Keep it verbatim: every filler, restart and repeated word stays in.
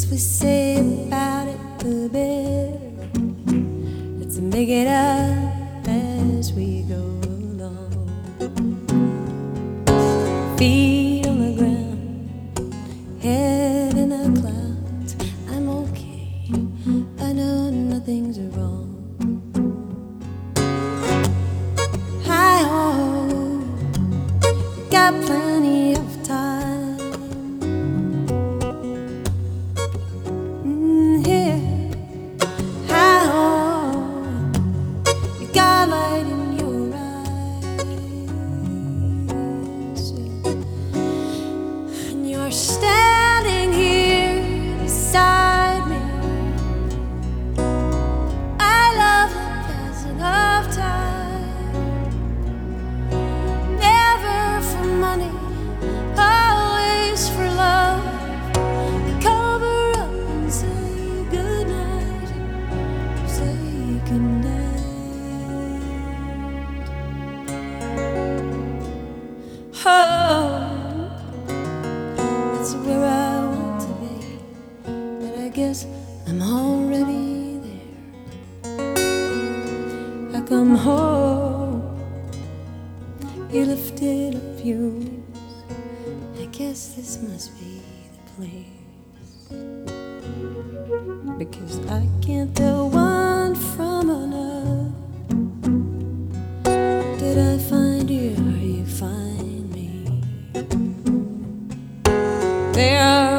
we say about it, the better. Let's make it up as we go along. Feet on the ground, head in the clouds. I'm okay, I know nothing's wrong. Hi ho, got plenty of time. Mm, here, hi ho, you got light in your eyes, and you're standing here beside me. I love the passing of time, never for money, always for love. Cover up and say goodnight, say goodnight. Oh, that's where I want to be, but I guess I'm already there. I come home, you lifted up your wings. I guess this must be the place, because I can't tell one from another. Did I find you or you find me? There are